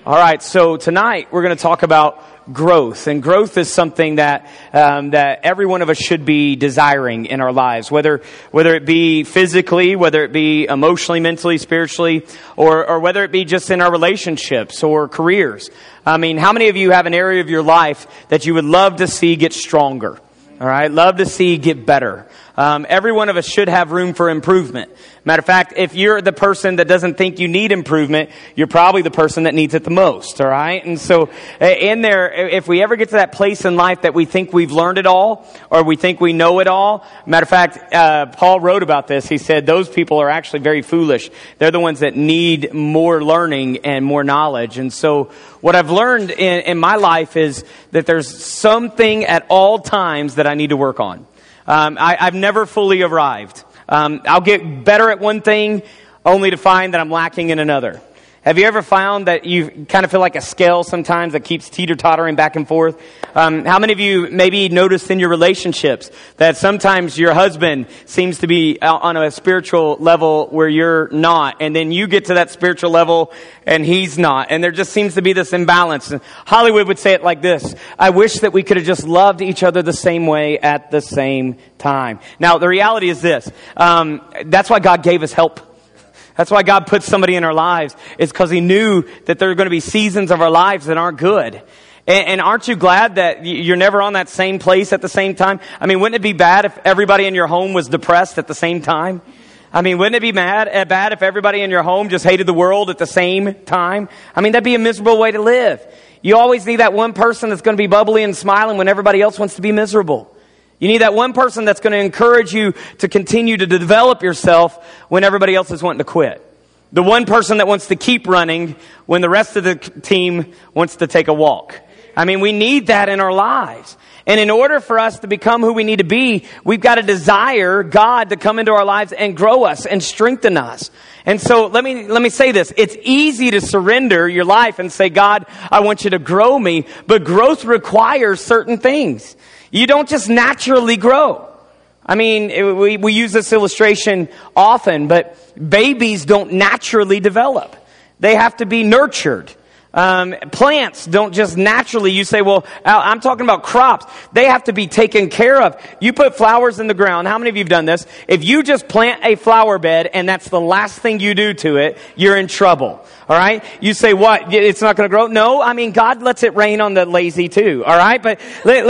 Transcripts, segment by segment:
All right, so tonight we're going to talk about growth, and growth is something that every one of us should be desiring in our lives, whether it be physically, whether it be emotionally, mentally, spiritually, or whether it be just in our relationships or careers. I mean, how many of you have an area of your life that you would love to see get stronger? All right, love to see get better. Every one of us should have room for improvement. Matter of fact, if you're the person that doesn't think you need improvement, you're probably the person that needs it the most, all right? And so in there, if we ever get to that place in life that we think we've learned it all, or we think we know it all, matter of fact, Paul wrote about this. He said those people are actually very foolish. They're the ones that need more learning and more knowledge. And so what I've learned in my life is that there's something at all times that I need to work on. I've never fully arrived. I'll get better at one thing only to find that I'm lacking in another. Have you ever found that you kind of feel like a scale sometimes that keeps teeter-tottering back and forth? How many of you maybe noticed in your relationships that sometimes your husband seems to be on a spiritual level where you're not, and then you get to that spiritual level and he's not, and there just seems to be this imbalance. And Hollywood would say it like this: I wish that we could have just loved each other the same way at the same time. Now, the reality is this. That's why God gave us help. That's why God put somebody in our lives. It's because He knew that there are going to be seasons of our lives that aren't good. And aren't you glad that you're never on that same place at the same time? I mean, wouldn't it be bad if everybody in your home was depressed at the same time? I mean, wouldn't it be bad if everybody in your home just hated the world at the same time? I mean, that'd be a miserable way to live. You always need that one person that's going to be bubbly and smiling when everybody else wants to be miserable. You need that one person that's going to encourage you to continue to develop yourself when everybody else is wanting to quit. The one person that wants to keep running when the rest of the team wants to take a walk. I mean, we need that in our lives. And in order for us to become who we need to be, we've got to desire God to come into our lives and grow us and strengthen us. And so let me say this. It's easy to surrender your life and say, God, I want you to grow me. But growth requires certain things. You don't just naturally grow. I mean, we use this illustration often, but babies don't naturally develop. They have to be nurtured. Plants don't just naturally, you say, well, I'm talking about crops. They have to be taken care of. You put flowers in the ground. How many of you have done this? If you just plant a flower bed and that's the last thing you do to it, you're in trouble. All right? You say, what? It's not going to grow? No, I mean, God lets it rain on the lazy too. All right? But,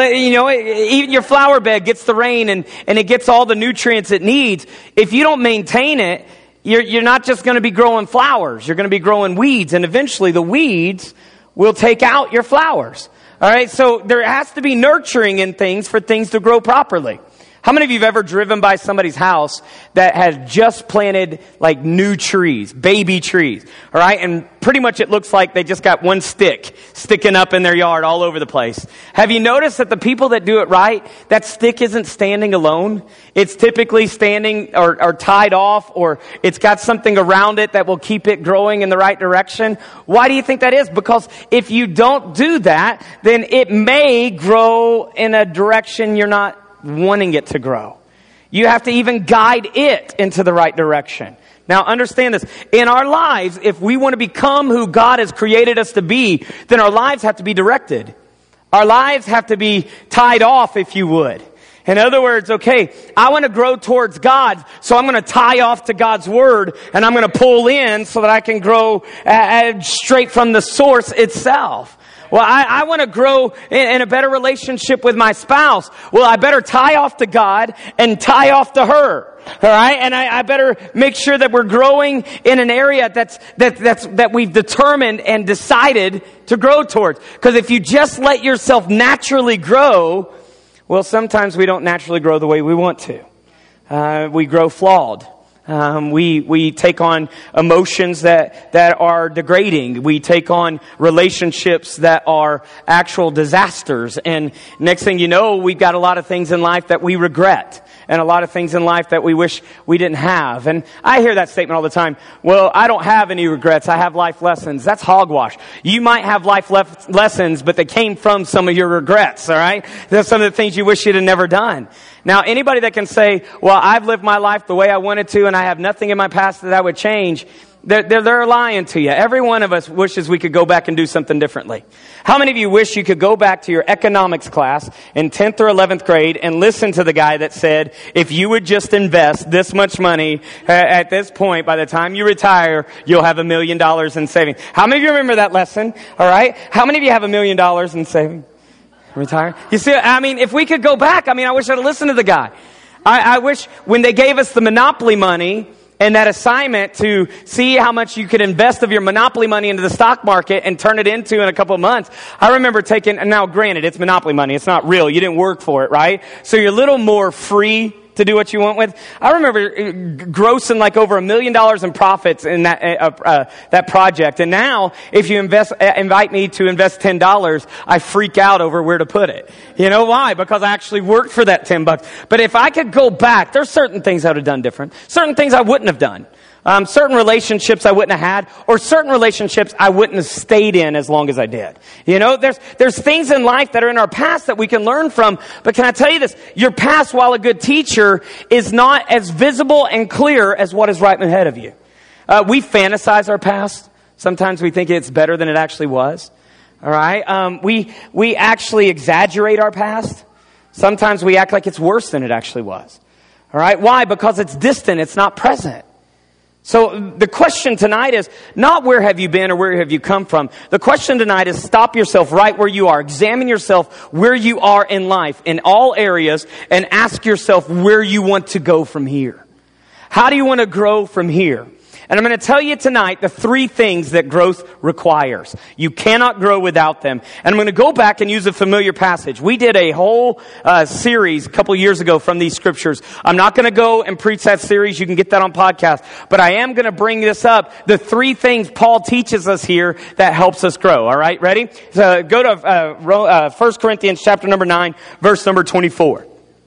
even your flower bed gets the rain and it gets all the nutrients it needs. If you don't maintain it, you're not just going to be growing flowers. You're going to be growing weeds, and eventually the weeds will take out your flowers. All right? So there has to be nurturing in things for things to grow properly. How many of you have ever driven by somebody's house that has just planted like new trees, baby trees, all right? And pretty much it looks like they just got one stick sticking up in their yard all over the place. Have you noticed that the people that do it right, that stick isn't standing alone? It's typically standing or tied off, or it's got something around it that will keep it growing in the right direction. Why do you think that is? Because if you don't do that, then it may grow in a direction you're not wanting it to grow. You have to even guide it into the right direction. Now understand this. In our lives, if we want to become who God has created us to be, then our lives have to be directed. Our lives have to be tied off, if you would. In other words, okay, I want to grow towards God, so I'm going to tie off to God's Word, and I'm going to pull in so that I can grow straight from the source itself. Well, I want to grow in a better relationship with my spouse. Well, I better tie off to God and tie off to her. All right? And I better make sure that we're growing in an area that we've determined and decided to grow towards. Because if you just let yourself naturally grow, well, sometimes we don't naturally grow the way we want to. We grow flawed. We take on emotions that are degrading. We take on relationships that are actual disasters. And next thing you know, we've got a lot of things in life that we regret. And a lot of things in life that we wish we didn't have. And I hear that statement all the time. Well, I don't have any regrets. I have life lessons. That's hogwash. You might have life lessons, but they came from some of your regrets, all right? That's some of the things you wish you'd have never done. Now, anybody that can say, well, I've lived my life the way I wanted to and I have nothing in my past that I would change, They're lying to you. Every one of us wishes we could go back and do something differently. How many of you wish you could go back to your economics class in 10th or 11th grade and listen to the guy that said, if you would just invest this much money at this point, by the time you retire, you'll have $1 million in savings. How many of you remember that lesson? All right. How many of you have $1 million in savings? Retire? You see, I mean, if we could go back, I wish I'd listened to the guy. I wish when they gave us the Monopoly money, and that assignment to see how much you could invest of your Monopoly money into the stock market and turn it into in a couple of months. I remember taking, and now granted, it's Monopoly money. It's not real. You didn't work for it, right? So you're a little more free to do what you want with. I remember grossing like over $1 million in profits in that project. And now, if you invite me to invest $10, I freak out over where to put it. You know why? Because I actually worked for that $10. But if I could go back, there's certain things I would have done different. Certain things I wouldn't have done. Certain relationships I wouldn't have had, or certain relationships I wouldn't have stayed in as long as I did. You know, there's things in life that are in our past that we can learn from, but can I tell you this? Your past, while a good teacher, is not as visible and clear as what is right ahead of you. We fantasize our past. Sometimes we think it's better than it actually was. All right? We actually exaggerate our past. Sometimes we act like it's worse than it actually was. All right? Why? Because it's distant. It's not present. So the question tonight is not where have you been or where have you come from. The question tonight is stop yourself right where you are. Examine yourself where you are in life in all areas and ask yourself where you want to go from here. How do you want to grow from here? And I'm going to tell you tonight the 3 things that growth requires. You cannot grow without them. And I'm going to go back and use a familiar passage. We did a whole series a couple years ago from these scriptures. I'm not going to go and preach that series. You can get that on podcast. But I am going to bring this up. The 3 things Paul teaches us here that helps us grow. All right, ready? So go to 1 Corinthians chapter number 9, verse number 24.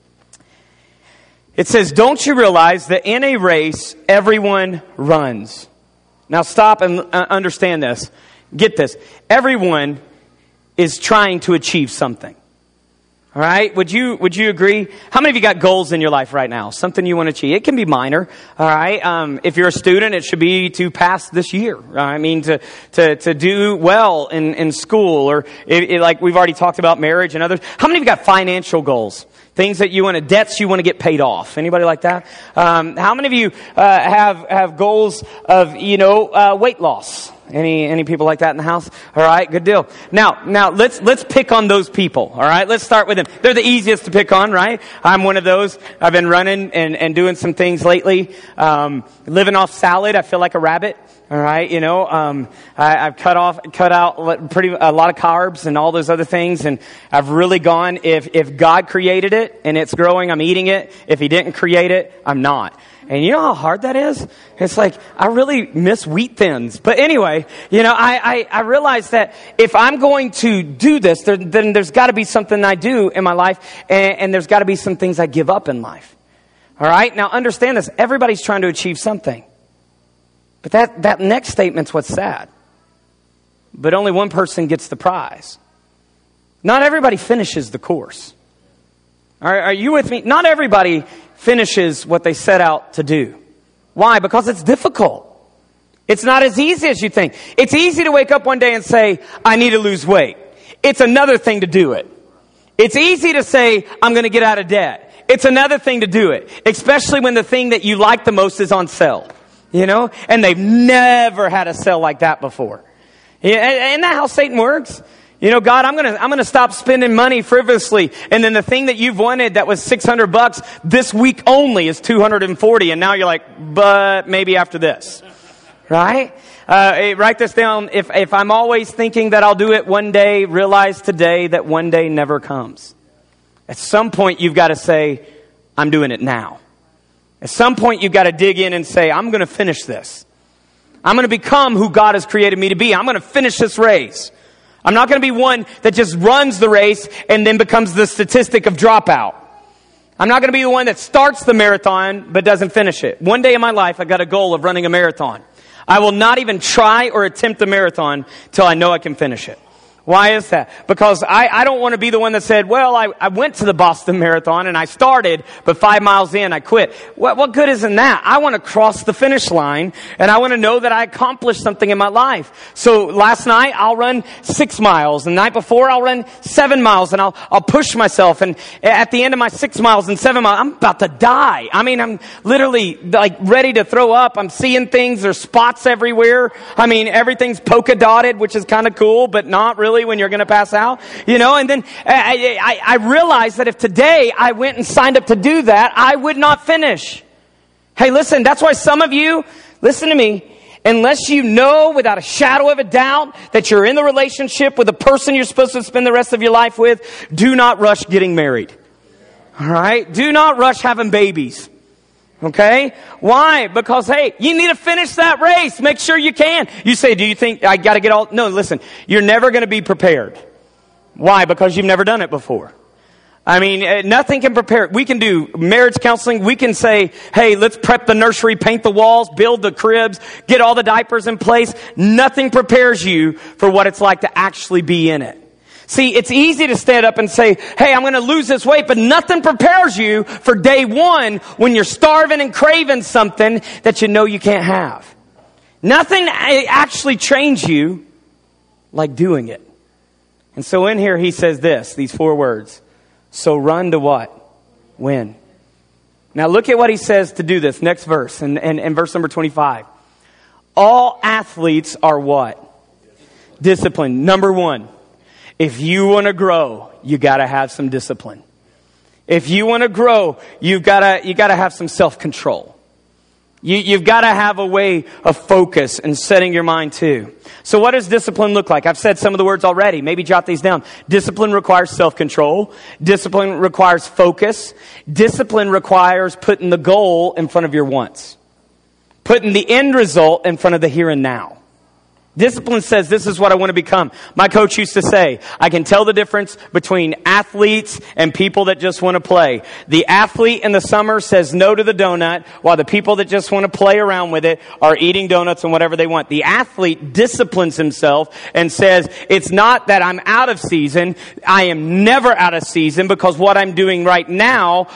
It says, don't you realize that in a race, everyone runs? Now stop and understand this. Get this. Everyone is trying to achieve something. All right? Would you agree? How many of you got goals in your life right now? Something you want to achieve? It can be minor. All right? If you're a student, it should be to pass this year. I mean, to do well in school, or like we've already talked about marriage and others. How many of you got financial goals? Things that debts you want to get paid off. Anybody like that? How many of you have goals of weight loss? Any people like that in the house? All right, good deal. Now let's pick on those people. All right, let's start with them. They're the easiest to pick on, right? I'm one of those. I've been running and doing some things lately. Living off salad. I feel like a rabbit. All right, I've cut out a lot of carbs and all those other things, and I've really gone. If God created it and it's growing, I'm eating it. If He didn't create it, I'm not. And you know how hard that is? It's like, I really miss Wheat Thins. But anyway, I realize that if I'm going to do this, then there's got to be something I do in my life, and there's got to be some things I give up in life. All right? Now understand this. Everybody's trying to achieve something. But that next statement's what's sad. But only one person gets the prize. Not everybody finishes the course. Are you with me? Not everybody finishes what they set out to do. Why? Because it's difficult. It's not as easy as you think. It's easy to wake up one day and say, I need to lose weight. It's another thing to do it. It's easy to say, I'm going to get out of debt. It's another thing to do it. Especially when the thing that you like the most is on sale. And they've never had a sale like that before. Isn't that how Satan works? God, I'm gonna stop spending money frivolously, and then the thing that you've wanted that was $600 this week only is $240, and now you're like, but maybe after this, right? Write this down. If I'm always thinking that I'll do it one day, realize today that one day never comes. At some point, you've got to say, I'm doing it now. At some point, you've got to dig in and say, I'm going to finish this. I'm going to become who God has created me to be. I'm going to finish this race. I'm not going to be one that just runs the race and then becomes the statistic of dropout. I'm not going to be the one that starts the marathon but doesn't finish it. One day in my life, I got a goal of running a marathon. I will not even try or attempt the marathon till I know I can finish it. Why is that? Because I don't want to be the one that said, well, I went to the Boston Marathon and I started, but 5 miles in, I quit. What good is in that? I want to cross the finish line and I want to know that I accomplished something in my life. So last night, I'll run 6 miles. The night before, I'll run 7 miles and I'll push myself. And at the end of my 6 miles and 7 miles, I'm about to die. I mean, I'm literally like ready to throw up. I'm seeing things. There's spots everywhere. I mean, everything's polka dotted, which is kind of cool, but not really when you're going to pass out, and then I realized that if today I went and signed up to do that, I would not finish. Hey, listen, that's why some of you, listen to me, unless you know without a shadow of a doubt that you're in the relationship with the person you're supposed to spend the rest of your life with, do not rush getting married. All right? Do not rush having babies. Okay? Why? Because, hey, you need to finish that race. Make sure you can. You say, do you think I got to get all... No, listen. You're never going to be prepared. Why? Because you've never done it before. I mean, nothing can prepare. We can do marriage counseling. We can say, hey, let's prep the nursery, paint the walls, build the cribs, get all the diapers in place. Nothing prepares you for what it's like to actually be in it. See, it's easy to stand up and say, hey, I'm going to lose this weight, but nothing prepares you for day one when you're starving and craving something that you know you can't have. Nothing actually trains you like doing it. And so in here he says these 4 words. So run to what? Win. Now look at what he says to do this. Next verse, and verse number 25. All athletes are what? Disciplined. Number 1. If you want to grow, you got to have some discipline. If you want to grow, you got to have some self-control. You've got to have a way of focus and setting your mind to. So what does discipline look like? I've said some of the words already. Maybe jot these down. Discipline requires self-control. Discipline requires focus. Discipline requires putting the goal in front of your wants. Putting the end result in front of the here and now. Discipline says, this is what I want to become. My coach used to say, I can tell the difference between athletes and people that just want to play. The athlete in the summer says no to the donut, while the people that just want to play around with it are eating donuts and whatever they want. The athlete disciplines himself and says, it's not that I'm out of season. I am never out of season, because what I'm doing right now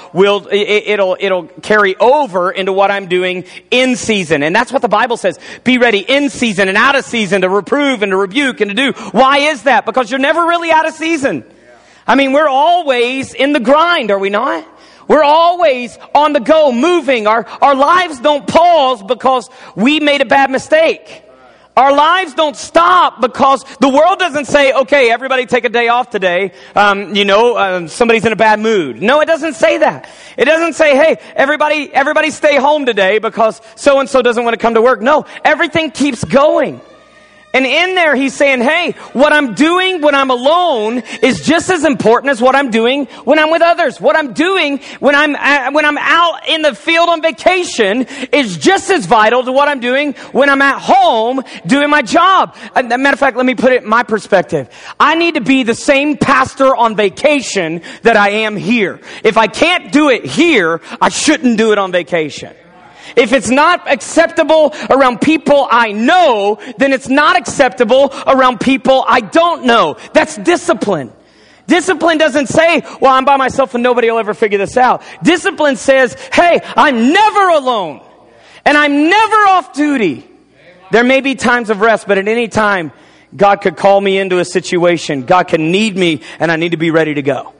it'll carry over into what I'm doing in season. And that's what the Bible says. Be ready in season and out of season, to reprove and to rebuke and to do. Why is that? Because you're never really out of season. I mean, we're always in the grind, are we not? We're always on the go, moving. Our lives don't pause because we made a bad mistake. Our lives don't stop because the world doesn't say, okay, everybody take a day off today. Somebody's in a bad mood. No, it doesn't say that. It doesn't say, hey, everybody stay home today because so-and-so doesn't want to come to work. No, everything keeps going. And in there, he's saying, hey, what I'm doing when I'm alone is just as important as what I'm doing when I'm with others. What I'm doing when I'm out in the field on vacation is just as vital to what I'm doing when I'm at home doing my job. As a matter of fact, let me put it in my perspective. I need to be the same pastor on vacation that I am here. If I can't do it here, I shouldn't do it on vacation. If it's not acceptable around people I know, then it's not acceptable around people I don't know. That's discipline. Discipline doesn't say, well, I'm by myself and nobody will ever figure this out. Discipline says, hey, I'm never alone and I'm never off duty. There may be times of rest, but at any time, God could call me into a situation. God can need me and I need to be ready to go.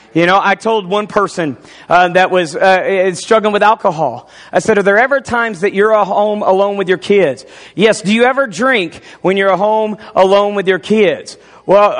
I told one person that was struggling with alcohol. I said, are there ever times that you're at home alone with your kids? Yes. Do you ever drink when you're at home alone with your kids? Well,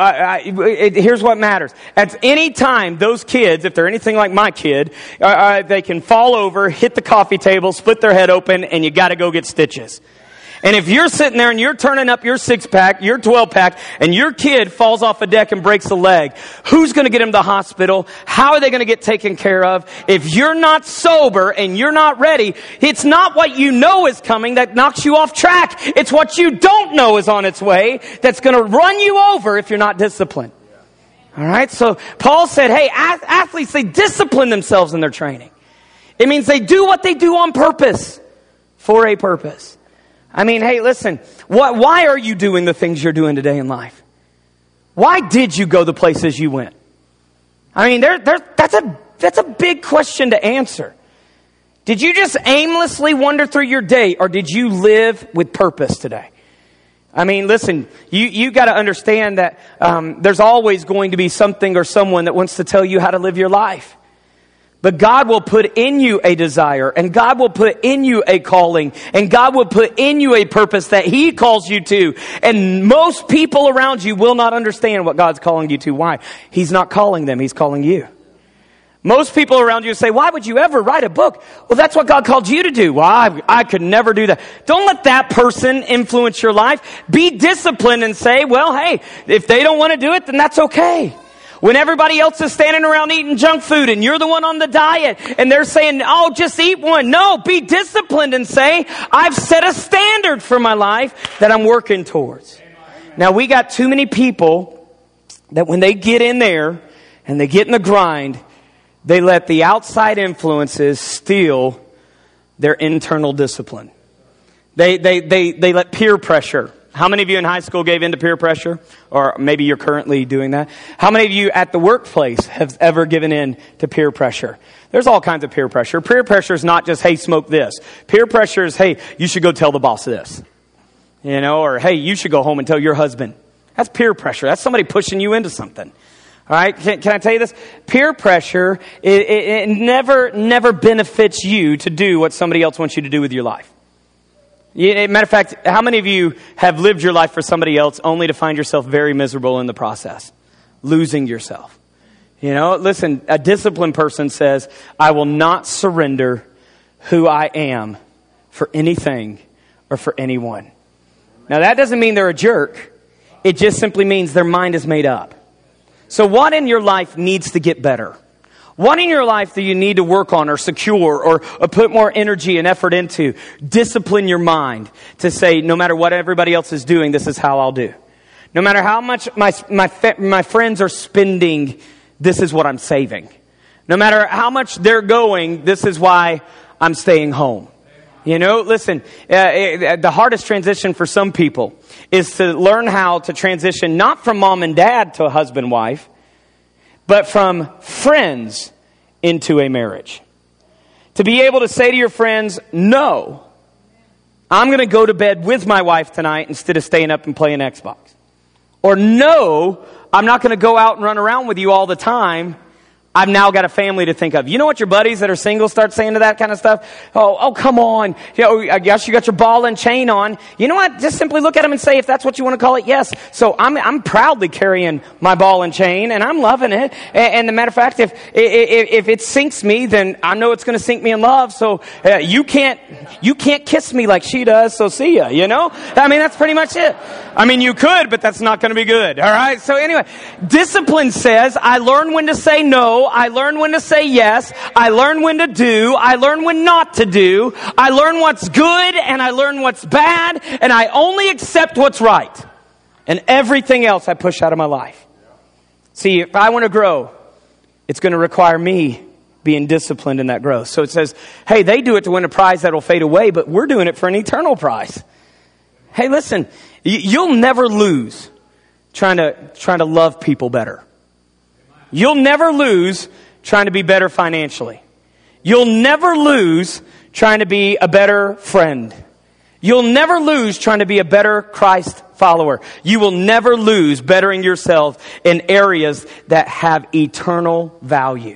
here's what matters. At any time, those kids, if they're anything like my kid, they can fall over, hit the coffee table, split their head open, and you got to go get stitches. And if you're sitting there and you're turning up your 6-pack, your 12-pack, and your kid falls off a deck and breaks a leg, who's going to get him to the hospital? How are they going to get taken care of? If you're not sober and you're not ready, it's not what you know is coming that knocks you off track. It's what you don't know is on its way that's going to run you over if you're not disciplined. All right? So Paul said, hey, athletes, they discipline themselves in their training. It means they do what they do on purpose, for a purpose. I mean, hey, listen, why are you doing the things you're doing today in life? Why did you go the places you went? I mean, that's a big question to answer. Did you just aimlessly wander through your day, or did you live with purpose today? I mean, listen, you got to understand that there's always going to be something or someone that wants to tell you how to live your life. But God will put in you a desire, and God will put in you a calling, and God will put in you a purpose that He calls you to. And most people around you will not understand what God's calling you to. Why? He's not calling them, He's calling you. Most people around you say, why would you ever write a book? Well, that's what God called you to do. Well, I could never do that. Don't let that person influence your life. Be disciplined and say, well, hey, if they don't want to do it, then that's okay. When everybody else is standing around eating junk food and you're the one on the diet and they're saying, oh, just eat one. No, be disciplined and say, I've set a standard for my life that I'm working towards. Now, we got too many people that when they get in there and they get in the grind, they let the outside influences steal their internal discipline. They let peer pressure. How many of you in high school gave in to peer pressure? Or maybe you're currently doing that. How many of you at the workplace have ever given in to peer pressure? There's all kinds of peer pressure. Peer pressure is not just, hey, smoke this. Peer pressure is, hey, you should go tell the boss this. You know, or hey, you should go home and tell your husband. That's peer pressure. That's somebody pushing you into something. All right, can I tell you this? Peer pressure, it never benefits you to do what somebody else wants you to do with your life. Matter of fact, how many of you have lived your life for somebody else only to find yourself very miserable in the process? Losing yourself. You know, listen, a disciplined person says, I will not surrender who I am for anything or for anyone. Now, that doesn't mean they're a jerk. It just simply means their mind is made up. So what in your life needs to get better? What in your life do you need to work on or secure or put more energy and effort into? Discipline your mind to say, no matter what everybody else is doing, this is how I'll do. No matter how much my friends are spending, this is what I'm saving. No matter how much they're going, this is why I'm staying home. You know, listen, the hardest transition for some people is to learn how to transition not from mom and dad to a husband, wife, but from friends into a marriage. To be able to say to your friends, no, I'm going to go to bed with my wife tonight instead of staying up and playing Xbox. Or no, I'm not going to go out and run around with you all the time. I've now got a family to think of. You know what your buddies that are single start saying to that kind of stuff? Oh, come on. You know, I guess you got your ball and chain on. You know what? Just simply look at them and say, if that's what you want to call it, yes. So I'm proudly carrying my ball and chain, and I'm loving it. And the matter of fact, if it sinks me, then I know it's going to sink me in love. So you can't kiss me like she does. So see ya. You know? I mean, that's pretty much it. I mean, you could, but that's not going to be good. All right. So anyway, discipline says I learn when to say no. I learn when to say yes. I learn when to do. I learn when not to do. I learn what's good and I learn what's bad. And I only accept what's right. And everything else I push out of my life. See, if I want to grow, it's going to require me being disciplined in that growth. So it says, hey, they do it to win a prize that'll fade away, but we're doing it for an eternal prize. Hey, listen, you'll never lose trying to love people better. You'll never lose trying to be better financially. You'll never lose trying to be a better friend. You'll never lose trying to be a better Christ follower. You will never lose bettering yourself in areas that have eternal value.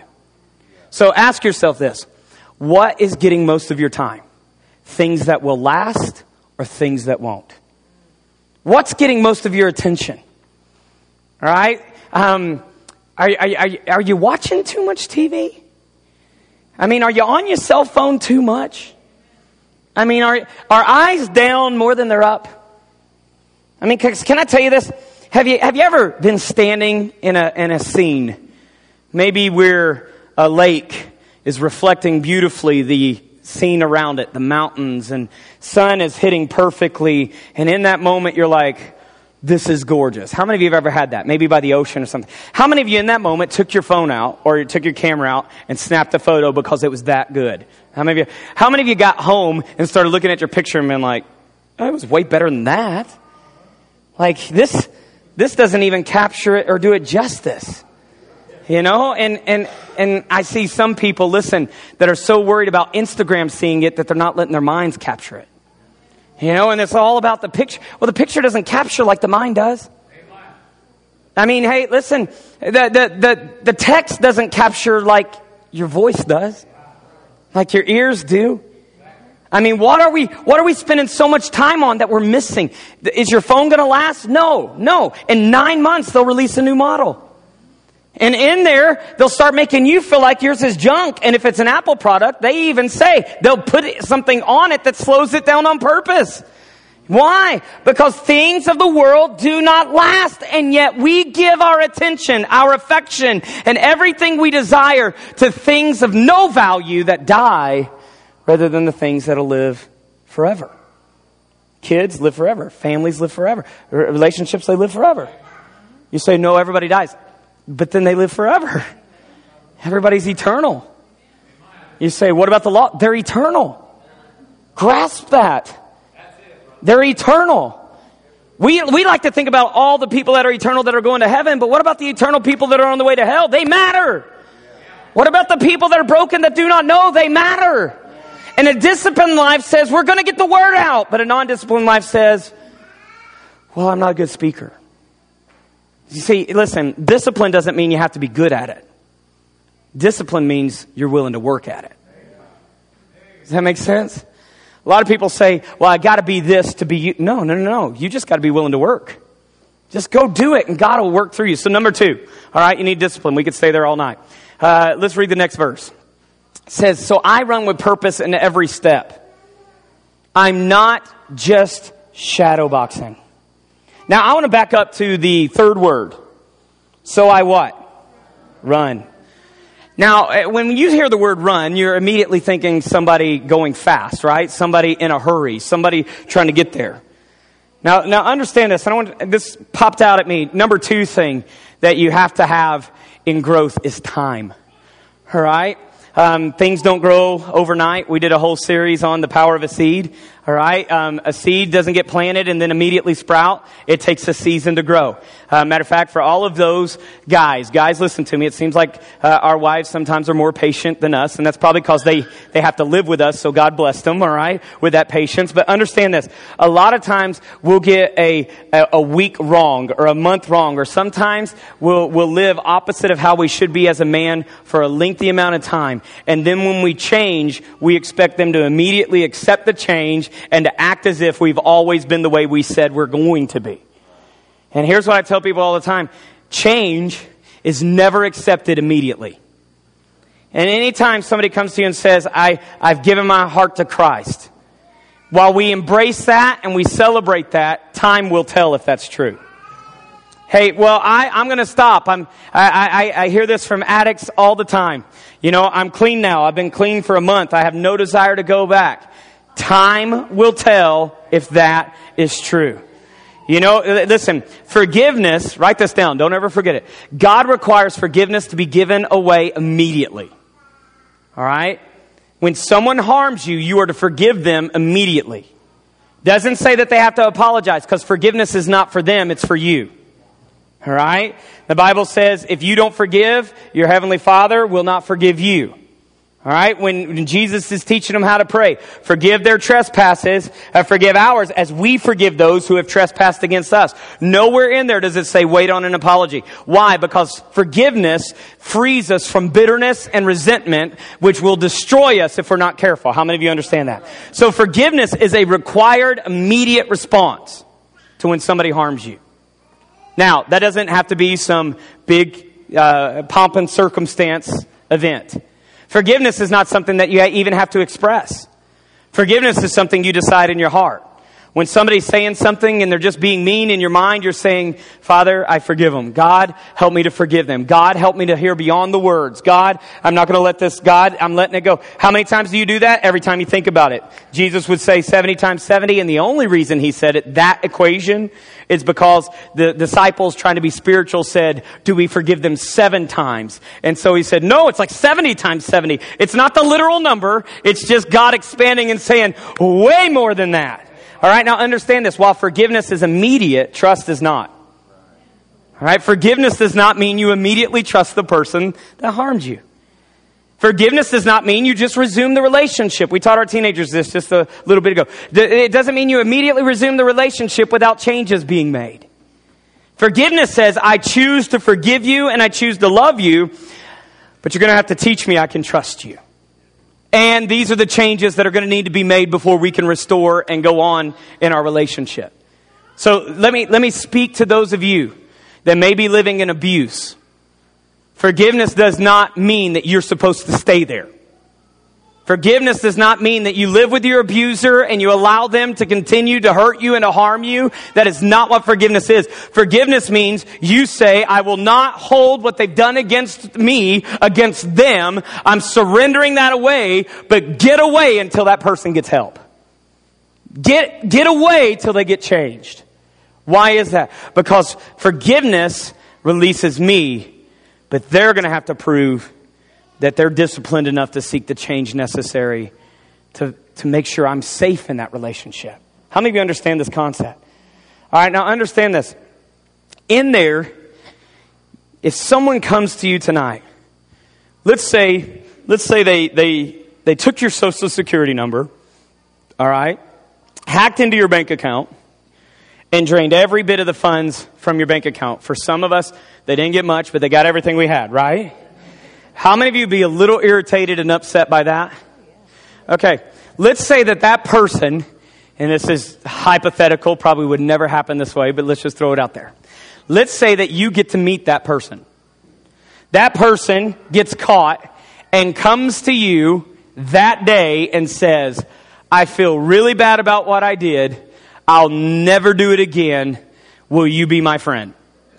So ask yourself this. What is getting most of your time? Things that will last or things that won't? What's getting most of your attention? All right? Are you watching too much TV? I mean, are you on your cell phone too much? I mean, are eyes down more than they're up? I mean, can I tell you this? Have you ever been standing in a scene, maybe where a lake is reflecting beautifully the scene around it, the mountains, and sun is hitting perfectly, and in that moment you're like, this is gorgeous. How many of you have ever had that? Maybe by the ocean or something. How many of you in that moment took your phone out or you took your camera out and snapped a photo because it was that good? How many of you got home and started looking at your picture and been like, oh, it was way better than that. Like this this doesn't even capture it or do it justice. You know, and I see some people, listen, that are so worried about Instagram seeing it that they're not letting their minds capture it. You know, and it's all about the picture. Well, the picture doesn't capture like the mind does. I mean, hey, listen, the text doesn't capture like your voice does, like your ears do. I mean, what are we spending so much time on that we're missing? Is your phone going to last? No. In 9 months, they'll release a new model. And in there, they'll start making you feel like yours is junk. And if it's an Apple product, they even say they'll put something on it that slows it down on purpose. Why? Because things of the world do not last. And yet we give our attention, our affection, and everything we desire to things of no value that die rather than the things that'll live forever. Kids live forever. Families live forever. Relationships, they live forever. You say, no, everybody dies. But then they live forever. Everybody's eternal. You say, what about the law? They're eternal. Grasp that. They're eternal. We like to think about all the people that are eternal that are going to heaven, but what about the eternal people that are on the way to hell? They matter. What about the people that are broken that do not know? They matter. And a disciplined life says, we're going to get the word out. But a non-disciplined life says, well, I'm not a good speaker. You see, listen, discipline doesn't mean you have to be good at it. Discipline means you're willing to work at it. Does that make sense? A lot of people say, well, I got to be this to be you. No. You just got to be willing to work. Just go do it and God will work through you. So number 2, all right, you need discipline. We could stay there all night. Let's read the next verse. It says, so I run with purpose in every step. I'm not just shadow boxing. Now, I want to back up to the third word. So I what? Run. Now, when you hear the word run, you're immediately thinking somebody going fast, right? Somebody in a hurry, somebody trying to get there. Now understand this. This popped out at me. Number 2 thing that you have to have in growth is time. All right? Things don't grow overnight. We did a whole series on the power of a seed. All right. A seed doesn't get planted and then immediately sprout. It takes a season to grow. Matter of fact, for all of those guys, listen to me. It seems like our wives sometimes are more patient than us, and that's probably because they have to live with us. So God bless them. All right, with that patience. But understand this: a lot of times we'll get a week wrong or a month wrong, or sometimes we'll live opposite of how we should be as a man for a lengthy amount of time, and then when we change, we expect them to immediately accept the change and to act as if we've always been the way we said we're going to be. And here's what I tell people all the time. Change is never accepted immediately. And anytime somebody comes to you and says, I've given my heart to Christ, while we embrace that and we celebrate that, time will tell if that's true. Hey, well, I'm going to stop. I hear this from addicts all the time. You know, I'm clean now. I've been clean for a month. I have no desire to go back. Time will tell if that is true. You know, listen, forgiveness, write this down, don't ever forget it. God requires forgiveness to be given away immediately. All right? When someone harms you, you are to forgive them immediately. Doesn't say that they have to apologize, because forgiveness is not for them, it's for you. All right? The Bible says if you don't forgive, your Heavenly Father will not forgive you. All right, when Jesus is teaching them how to pray, forgive their trespasses, forgive ours as we forgive those who have trespassed against us. Nowhere in there does it say wait on an apology. Why? Because forgiveness frees us from bitterness and resentment, which will destroy us if we're not careful. How many of you understand that? So forgiveness is a required immediate response to when somebody harms you. Now, that doesn't have to be some big pomp and circumstance event. Forgiveness is not something that you even have to express. Forgiveness is something you decide in your heart. When somebody's saying something and they're just being mean in your mind, you're saying, Father, I forgive them. God, help me to forgive them. God, help me to hear beyond the words. God, I'm not going to let this. God, I'm letting it go. How many times do you do that? Every time you think about it. Jesus would say 70 times 70, and the only reason he said it, that equation, is because the disciples trying to be spiritual said, do we forgive them 7 times? And so he said, no, it's like 70 times 70. It's not the literal number. It's just God expanding and saying way more than that. All right, now understand this. While forgiveness is immediate, trust is not. All right? Forgiveness does not mean you immediately trust the person that harmed you. Forgiveness does not mean you just resume the relationship. We taught our teenagers this just a little bit ago. It doesn't mean you immediately resume the relationship without changes being made. Forgiveness says, I choose to forgive you and I choose to love you, but you're going to have to teach me I can trust you. And these are the changes that are going to need to be made before we can restore and go on in our relationship. So let me speak to those of you that may be living in abuse. Forgiveness does not mean that you're supposed to stay there. Forgiveness does not mean that you live with your abuser and you allow them to continue to hurt you and to harm you. That is not what forgiveness is. Forgiveness means you say, I will not hold what they've done against me, against them. I'm surrendering that away, but get away until that person gets help. Get away till they get changed. Why is that? Because forgiveness releases me, but they're going to have to prove that they're disciplined enough to seek the change necessary to make sure I'm safe in that relationship. How many of you understand this concept? All right, now understand this. In there, if someone comes to you tonight, let's say they took your Social Security number, all right, hacked into your bank account, and drained every bit of the funds from your bank account. For some of us, they didn't get much, but they got everything we had, right? How many of you would be a little irritated and upset by that? Okay, let's say that person, and this is hypothetical, probably would never happen this way, but let's just throw it out there. Let's say that you get to meet that person. That person gets caught and comes to you that day and says, I feel really bad about what I did. I'll never do it again. Will you be my friend?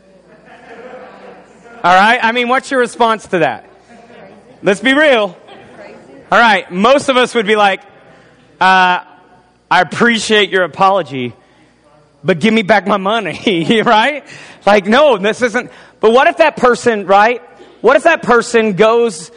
All right? I mean, what's your response to that? Let's be real. All right. Most of us would be like, I appreciate your apology, but give me back my money, right? Like, no, this isn't. But what if that person, right? What if that person goes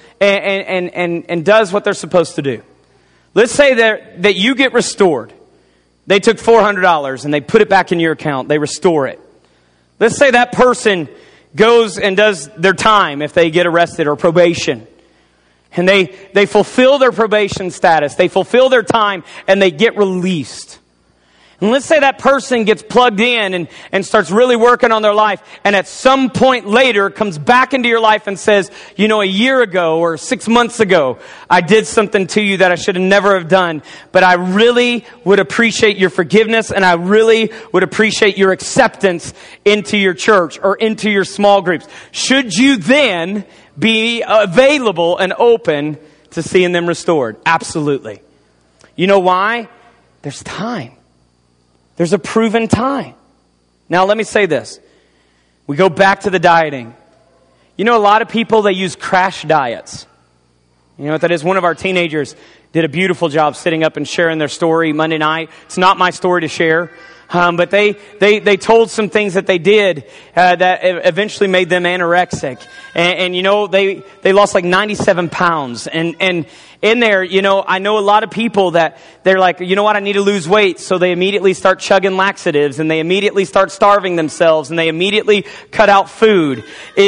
and does what they're supposed to do? Let's say that you get restored. They took $400 and they put it back in your account. They restore it. Let's say that person goes and does their time if they get arrested or probation. And they fulfill their probation status. They fulfill their time and they get released. And let's say that person gets plugged in and starts really working on their life. And at some point later comes back into your life and says, you know, a year ago or 6 months ago, I did something to you that I should have never have done. But I really would appreciate your forgiveness and I really would appreciate your acceptance into your church or into your small groups. Should you then be available and open to seeing them restored? Absolutely. You know why? There's time. There's a proven time. Now, let me say this. We go back to the dieting. You know, a lot of people, they use crash diets. You know what that is? One of our teenagers did a beautiful job sitting up and sharing their story Monday night. It's not my story to share. But they told some things that they did that eventually made them anorexic. And you know, they lost like 97 pounds. And in there, you know, I know a lot of people that they're like, you know what, I need to lose weight. So they immediately start chugging laxatives and they immediately start starving themselves and they immediately cut out food.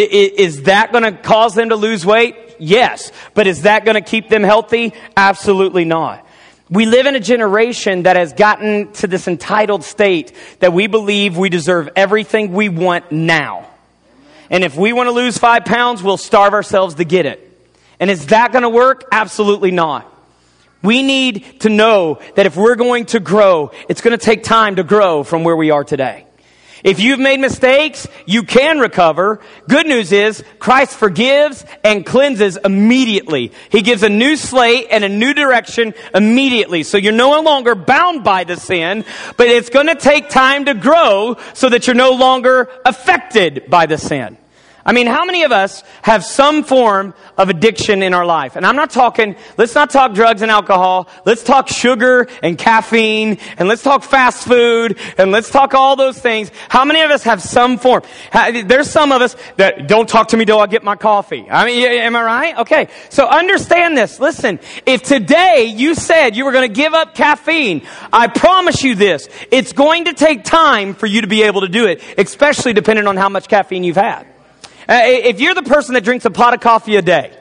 Is that going to cause them to lose weight? Yes. But is that going to keep them healthy? Absolutely not. We live in a generation that has gotten to this entitled state that we believe we deserve everything we want now. And if we want to lose 5 pounds, we'll starve ourselves to get it. And is that going to work? Absolutely not. We need to know that if we're going to grow, it's going to take time to grow from where we are today. If you've made mistakes, you can recover. Good news is Christ forgives and cleanses immediately. He gives a new slate and a new direction immediately. So you're no longer bound by the sin, but it's going to take time to grow so that you're no longer affected by the sin. I mean, how many of us have some form of addiction in our life? And let's not talk drugs and alcohol. Let's talk sugar and caffeine, and let's talk fast food, and let's talk all those things. How many of us have some form? There's some of us that don't talk to me till I get my coffee. I mean, am I right? Okay. So understand this. Listen, if today you said you were going to give up caffeine, I promise you this, it's going to take time for you to be able to do it, especially depending on how much caffeine you've had. If you're the person that drinks a pot of coffee a day,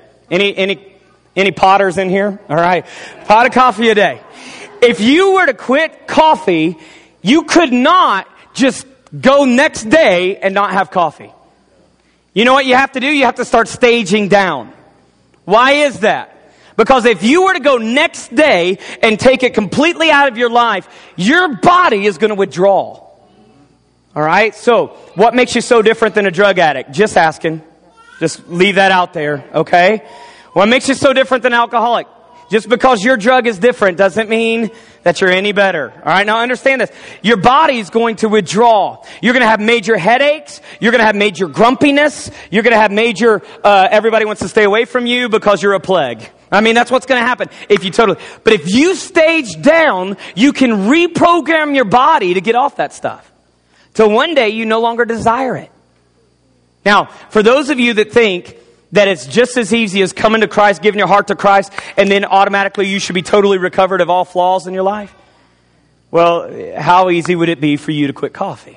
any potters in here? All right. Pot of coffee a day. If you were to quit coffee, you could not just go next day and not have coffee. You know what you have to do? You have to start staging down. Why is that? Because if you were to go next day and take it completely out of your life, your body is going to withdraw. All right? So, what makes you so different than a drug addict? Just asking. Just leave that out there, okay? What makes you so different than an alcoholic? Just because your drug is different doesn't mean that you're any better. All right? Now understand this. Your body's going to withdraw. You're going to have major headaches. You're going to have major grumpiness. You're going to have major, everybody wants to stay away from you because you're a plague. I mean, that's what's going to happen but if you stage down, you can reprogram your body to get off that stuff. Till one day you no longer desire it. Now, for those of you that think that it's just as easy as coming to Christ, giving your heart to Christ, and then automatically you should be totally recovered of all flaws in your life, well, how easy would it be for you to quit coffee?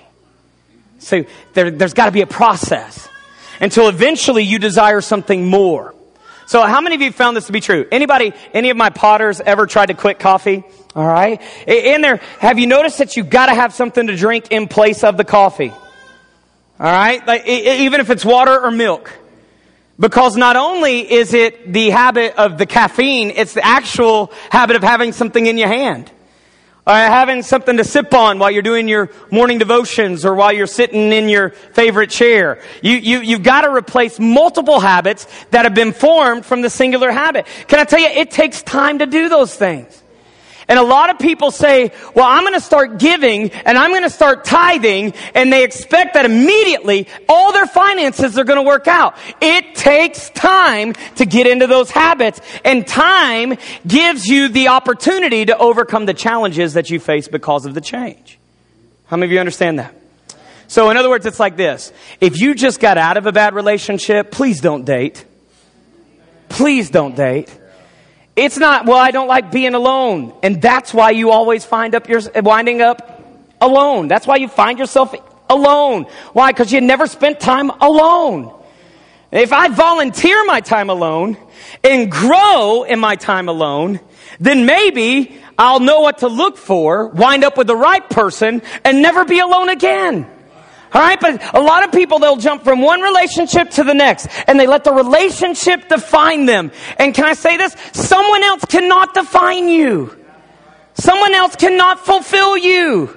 So there's got to be a process until eventually you desire something more. So how many of you found this to be true? Any of my potters ever tried to quit coffee? All right. In there, have you noticed that you got to have something to drink in place of the coffee? All right. Like, even if it's water or milk. Because not only is it the habit of the caffeine, it's the actual habit of having something in your hand. Or having something to sip on while you're doing your morning devotions or while you're sitting in your favorite chair. You've got to replace multiple habits that have been formed from the singular habit. Can I tell you, it takes time to do those things. And a lot of people say, well, I'm going to start giving and I'm going to start tithing, and they expect that immediately all their finances are going to work out. It takes time to get into those habits, and time gives you the opportunity to overcome the challenges that you face because of the change. How many of you understand that? So in other words, it's like this. If you just got out of a bad relationship, please don't date. Please don't date. It's not, well, I don't like being alone. And that's why you always winding up alone. That's why you find yourself alone. Why? Because you never spent time alone. If I volunteer my time alone and grow in my time alone, then maybe I'll know what to look for, wind up with the right person, and never be alone again. All right, but a lot of people, they'll jump from one relationship to the next, and they let the relationship define them. And can I say this? Someone else cannot define you. Someone else cannot fulfill you.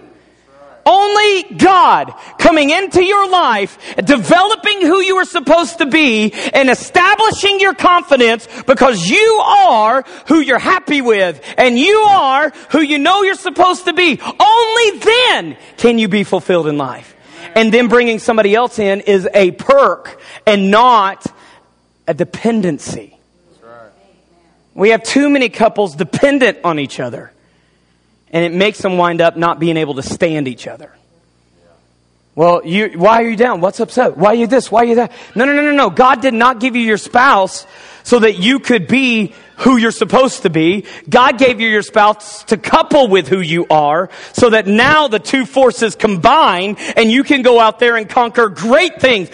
Only God coming into your life, developing who you are supposed to be, and establishing your confidence because you are who you're happy with, and you are who you know you're supposed to be. Only then can you be fulfilled in life. And then bringing somebody else in is a perk and not a dependency. That's right. We have too many couples dependent on each other. And it makes them wind up not being able to stand each other. Yeah. Well, why are you down? What's upset? Why are you this? Why are you that? No. God did not give you your spouse so that you could be who you're supposed to be. God gave you your spouse to couple with who you are so that now the two forces combine and you can go out there and conquer great things.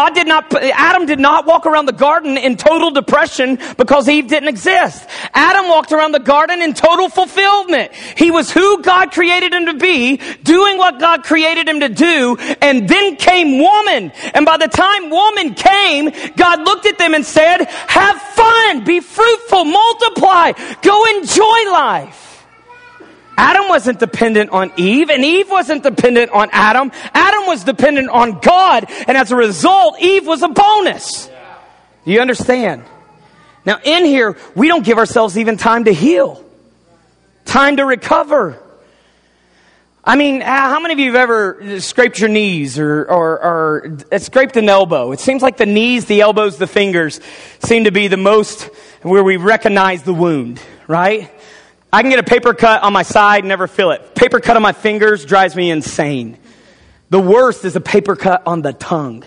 Adam did not walk around the garden in total depression because Eve didn't exist. Adam walked around the garden in total fulfillment. He was who God created him to be, doing what God created him to do, and then came woman. And by the time woman came, God looked at them and said, have fun, be fruitful, multiply, go enjoy life. Adam wasn't dependent on Eve, and Eve wasn't dependent on Adam. Adam was dependent on God, and as a result, Eve was a bonus. Do you understand? Now in here, we don't give ourselves even time to heal, time to recover. I mean, how many of you have ever scraped your knees or scraped an elbow? It seems like the knees, the elbows, the fingers seem to be the most where we recognize the wound, right? I can get a paper cut on my side and never feel it. Paper cut on my fingers drives me insane. The worst is a paper cut on the tongue.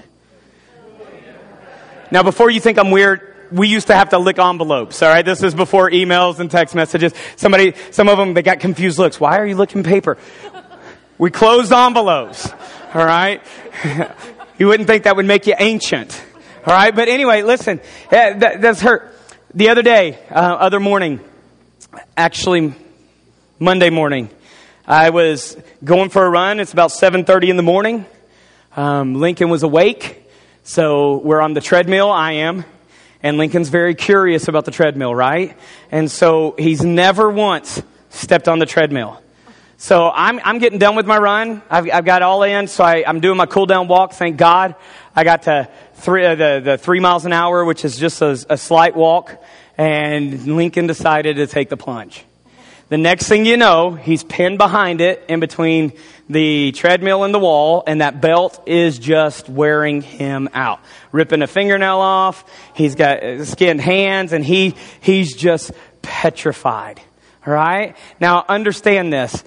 Now, before you think I'm weird, we used to have to lick envelopes, all right? This is before emails and text messages. Some of them, they got confused looks. Why are you licking paper? We closed envelopes, all right? You wouldn't think that would make you ancient, all right? But anyway, listen, that's hurt. The other day, other morning, actually Monday morning, I was going for a run. It's about 7:30 in the morning. Lincoln was awake, so we're on the treadmill. I am. And Lincoln's very curious about the treadmill, right? And so he's never once stepped on the treadmill. So I'm getting done with my run. I've got all in, so I'm doing my cool down walk. Thank God. I got to the 3 miles an hour, which is just a slight walk. And Lincoln decided to take the plunge. The next thing you know, he's pinned behind it in between the treadmill and the wall, and that belt is just wearing him out. Ripping a fingernail off, he's got skinned hands, and he's just petrified. All right? Now, understand this.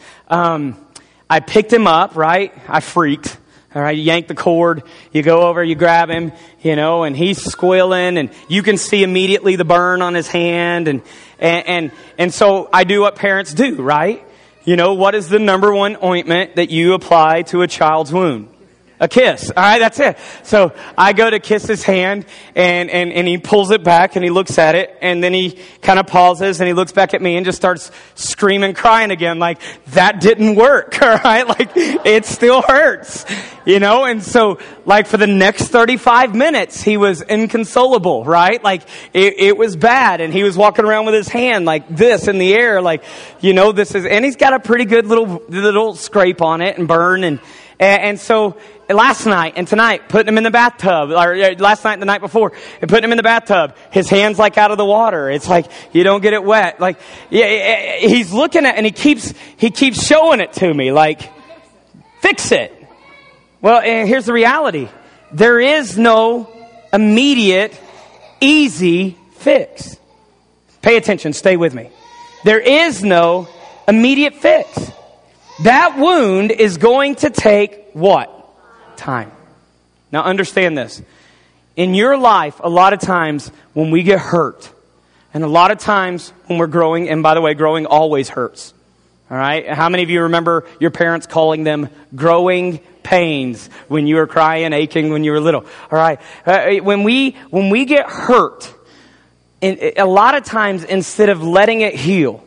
I picked him up, right? I freaked. All right, you yank the cord, you go over, you grab him, and he's squealing, and you can see immediately the burn on his hand, and so I do what parents do, right? What is the number one ointment that you apply to a child's wound? A kiss. All right, that's it. So I go to kiss his hand, and he pulls it back, and he looks at it, and then he kind of pauses, and he looks back at me and just starts screaming, crying again, like, that didn't work, all right? Like, it still hurts, And so, like, for the next 35 minutes, he was inconsolable, right? Like, it was bad, and he was walking around with his hand like this in the air, like, and he's got a pretty good little scrape on it and burn, and so last night and tonight, putting him in the bathtub, or last night and the night before, and putting him in the bathtub, his hand's like out of the water. It's like, you don't get it wet. Like, he's looking at, and he keeps showing it to me, like, fix it. Well, and here's the reality. There is no immediate, easy fix. Pay attention, stay with me. There is no immediate fix. That wound is going to take what? Time. Now understand this. In your life, a lot of times when we get hurt, and a lot of times when we're growing, and by the way, growing always hurts. All right? How many of you remember your parents calling them growing pains when you were crying, aching when you were little? All right? When we get hurt, a lot of times instead of letting it heal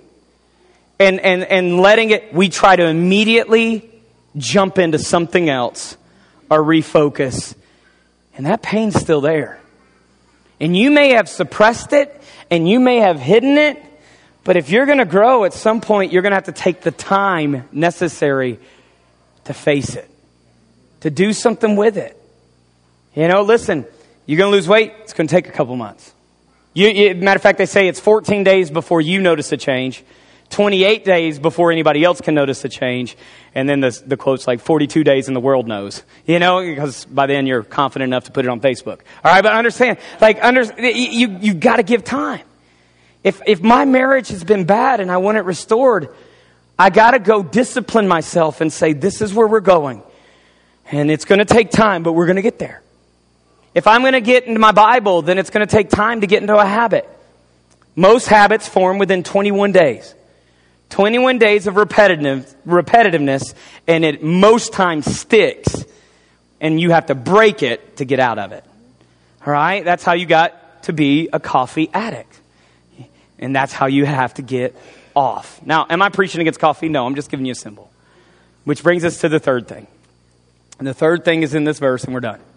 and letting it, we try to immediately jump into something else or refocus. And that pain's still there. And you may have suppressed it and you may have hidden it, but if you're going to grow at some point, you're going to have to take the time necessary to face it, to do something with it. Listen, you're going to lose weight, it's going to take a couple months. Matter of fact, they say it's 14 days before you notice a change, 28 days before anybody else can notice a change, and then the quote's like 42 days and the world knows. Because by then you're confident enough to put it on Facebook. All right, but understand, you got to give time. If my marriage has been bad and I want it restored, I got to go discipline myself and say, this is where we're going. And it's going to take time, but we're going to get there. If I'm going to get into my Bible, then it's going to take time to get into a habit. Most habits form within 21 days. 21 days of repetitiveness, and it most times sticks, and you have to break it to get out of it. All right? That's how you got to be a coffee addict. And that's how you have to get off. Now, am I preaching against coffee? No, I'm just giving you a symbol. Which brings us to the third thing. And the third thing is in this verse, and we're done.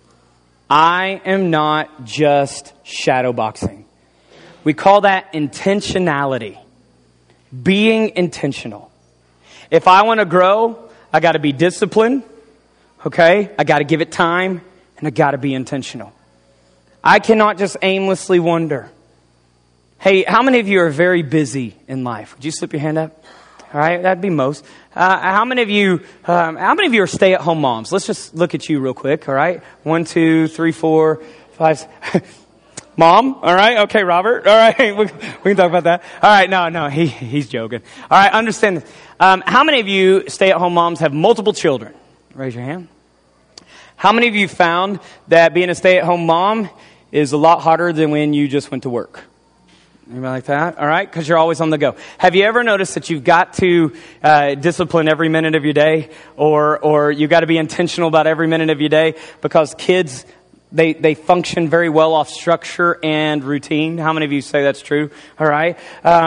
I am not just shadowboxing. We call that intentionality. Being intentional. If I want to grow, I got to be disciplined. Okay? I got to give it time, and I got to be intentional. I cannot just aimlessly wander. Hey, how many of you are very busy in life? Would you slip your hand up? All right, that'd be most. How many of you are stay-at-home moms? Let's just look at you real quick. All right, 1, 2, 3, 4, 5. Mom, all right, okay, Robert, all right, we can talk about that. All right, no, he's joking. All right, understand this. How many of you stay-at-home moms have multiple children? Raise your hand. How many of you found that being a stay-at-home mom is a lot harder than when you just went to work? Anybody like that? All right, because you're always on the go. Have you ever noticed that you've got to discipline every minute of your day, or you've got to be intentional about every minute of your day, because kids, They function very well off structure and routine. How many of you say that's true? All right.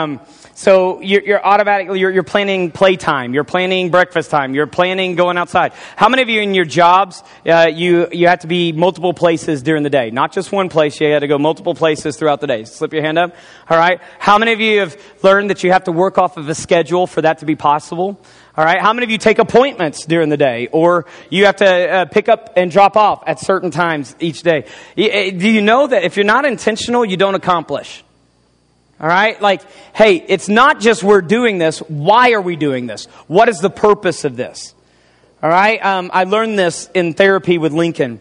So you're automatically, you're planning playtime. You're planning breakfast time. You're planning going outside. How many of you in your jobs, you have to be multiple places during the day? Not just one place. You have to go multiple places throughout the day. Slip your hand up. All right. How many of you have learned that you have to work off of a schedule for that to be possible? All right. How many of you take appointments during the day, or you have to pick up and drop off at certain times each day? Do you know that if you're not intentional, you don't accomplish? All right. Like, hey, it's not just we're doing this. Why are we doing this? What is the purpose of this? All right. I learned this in therapy with Lincoln.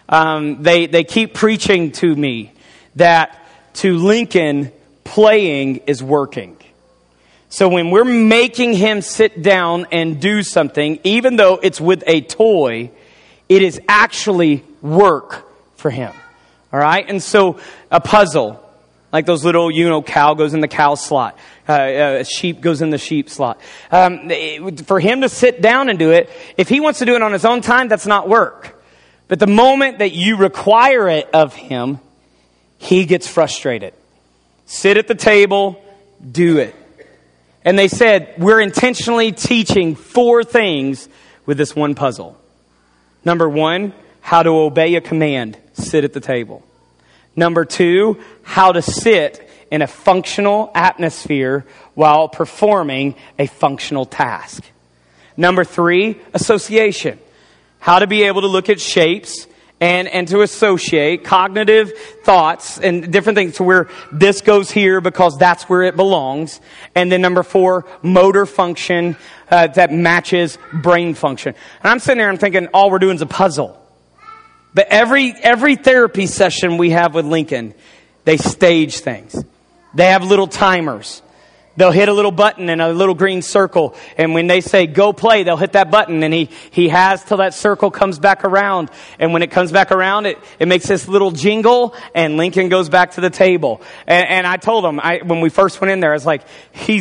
They keep preaching to me that to Lincoln, playing is working. So when we're making him sit down and do something, even though it's with a toy, it is actually work for him. All right? And so a puzzle, like those little, cow goes in the cow slot. A sheep goes in the sheep slot. For him to sit down and do it, if he wants to do it on his own time, that's not work. But the moment that you require it of him, he gets frustrated. Sit at the table, do it. And they said, we're intentionally teaching 4 things with this one puzzle. Number 1, how to obey a command. Sit at the table. Number 2, how to sit in a functional atmosphere while performing a functional task. Number 3, association. How to be able to look at shapes and to associate cognitive thoughts and different things to where this goes here because that's where it belongs. And then number 4, motor function that matches brain function. And I'm sitting there and thinking all we're doing is a puzzle. But every therapy session we have with Lincoln, they stage things. They have little timers. They'll hit a little button in a little green circle. And when they say, go play, they'll hit that button. And he has till that circle comes back around. And when it comes back around, it makes this little jingle. And Lincoln goes back to the table. And I told him, when we first went in there, I was like,